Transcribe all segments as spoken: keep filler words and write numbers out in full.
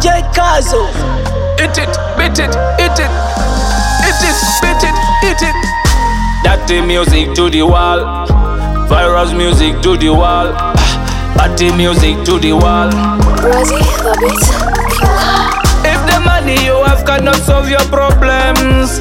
J Kazo. Eat it, beat it, eat it. Eat it, beat it, eat it. Dirty music to the wall. Virus music to the wall. Party music to the wall. Rosie, the beat killer. If the money you have cannot solve your problems,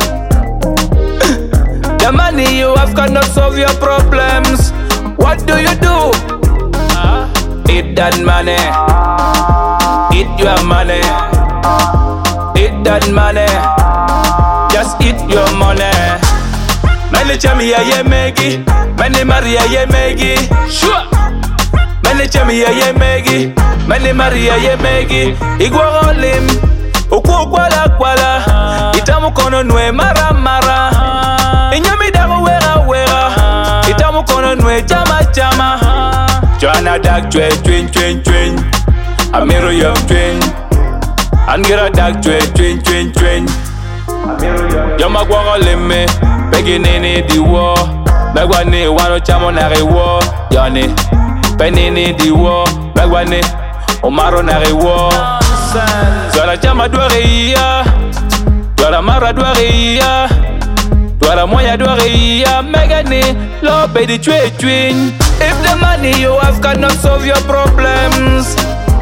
the money you have cannot solve your problems, what do you do? Eat that money. Eat your money. Eat that money. Just eat your money. Many chami ya ye megi. Many Maria ye megi. Sure. Many chami ya ye megi. Many Maria ye megi. Igwa olim. Uku kwala kwala. Itamu kono nwe mara mara. Inyami dago wera wera. Itamu kono nwe chama chama. Joanna dag chwe chwen chwen chwen. Amiro yom chwen. Angira dag chwe chwen chwen chwen. Yoma gwago lemme. Pegi nini di wo. Megwa ni wano chamo nari wo. Yoni. Pe nini di wo. Megwa ni omaro nari wo. Dwara chama dware iya. Dwara mara dware iya. Dwara moya dware iya. Mega ni lo pe di chwe chwen. If the money you have cannot solve your problems,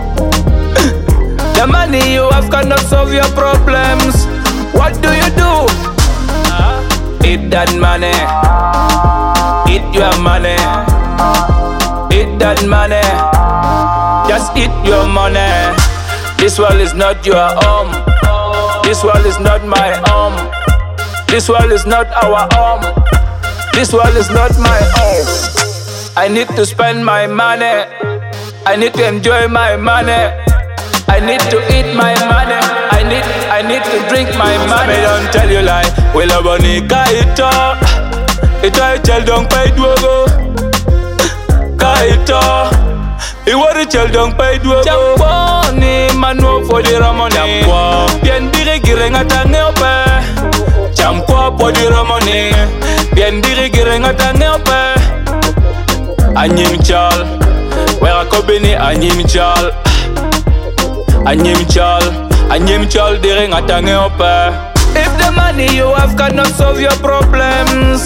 the money you have cannot solve your problems, what do you do? Eat that money. Eat your money. Eat that money. Just eat your money. This world is not your home. This world is not my home. This world is not our home. This world is not my home. I need to spend my money. I need to enjoy my money. I need to eat my money. I need, I need to drink my money. I don't tell you lie. We love money, kaito. Ito I tell don't pay duogo. Kaito. I worry tell don't pay duogo. Champo ni manu for the ramoni. Champo. Bien diri girenga tangeope. Champo for the ramoni. Bien diri girenga tangeope. Anyim chal. Wera kobini anyim chal. Anyim chal, anyim chal dering atange opa. If the money you have cannot solve your problems,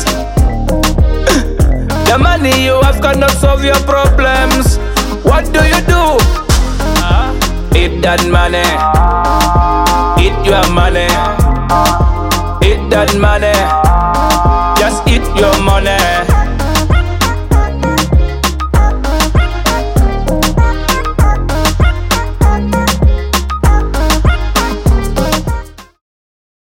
the money you have cannot solve your problems, what do you do? Eat that money. Eat your money. Eat that money.